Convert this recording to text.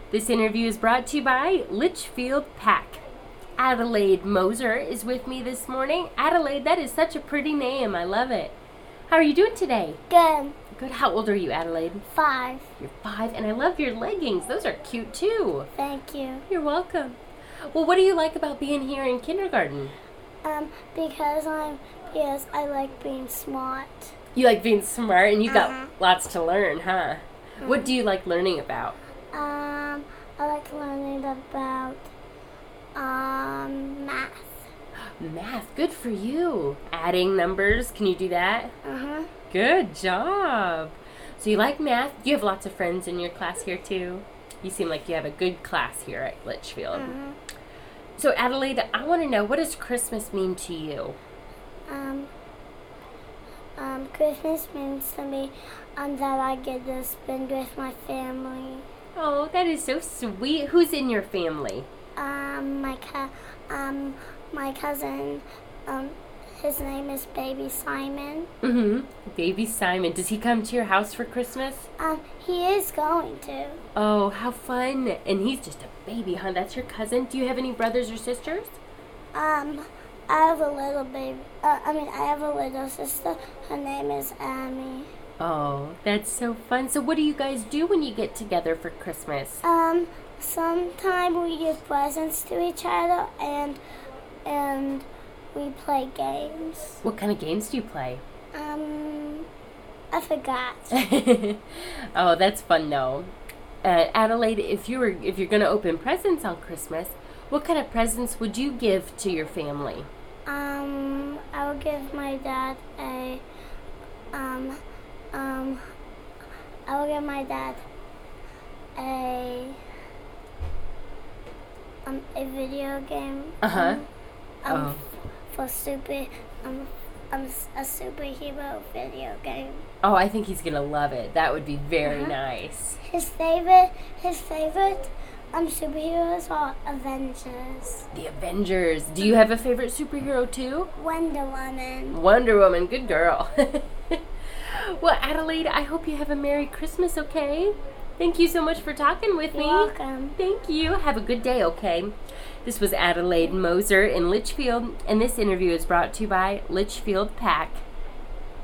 This interview is brought to you by Litchfield Pack. Adelaide Moser is with me this morning. Adelaide, that is such a pretty name. I love it. How are you doing today? Good. Good. How old are you, Adelaide? 5. You're 5, and I love your leggings. Those are cute, too. Thank you. You're welcome. Well, what do you like about being here in kindergarten? Because I like being smart. You like being smart, and you've got lots to learn, huh? What do you like learning about? I like learning about math. Math. Good for you. Adding numbers. Can you do that? Good job. So you like math. You have lots of friends in your class here, too. You seem like you have a good class here at Litchfield. So, Adelaide, I want to know, what does Christmas mean to you? Christmas means to me that I get to spend with my family. Oh, that is so sweet. Who's in your family? My cousin, his name is Baby Simon. Baby Simon. Does he come to your house for Christmas? He is going to. Oh, how fun. And he's just a baby, huh? That's your cousin. Do you have any brothers or sisters? I have a little baby. I have a little sister. Her name is Amy. Oh, that's so fun. So what do you guys do when you get together for Christmas? Sometimes we give presents to each other and we play games. What kind of games do you play? I forgot. Oh, that's fun though. Adelaide, if you're gonna open presents on Christmas, what kind of presents would you give to your family? I would give my dad a video game. For a superhero video game. Oh, I think he's gonna love it. That would be very nice. His favorite superheroes are Avengers. The Avengers. Do you have a favorite superhero too? Wonder Woman. Wonder Woman, good girl. Well, Adelaide, I hope you have a Merry Christmas, okay? Thank you so much for talking with me. You're welcome. Thank you. Have a good day, okay? This was Adelaide Moser in Litchfield, and this interview is brought to you by Litchfield Pack.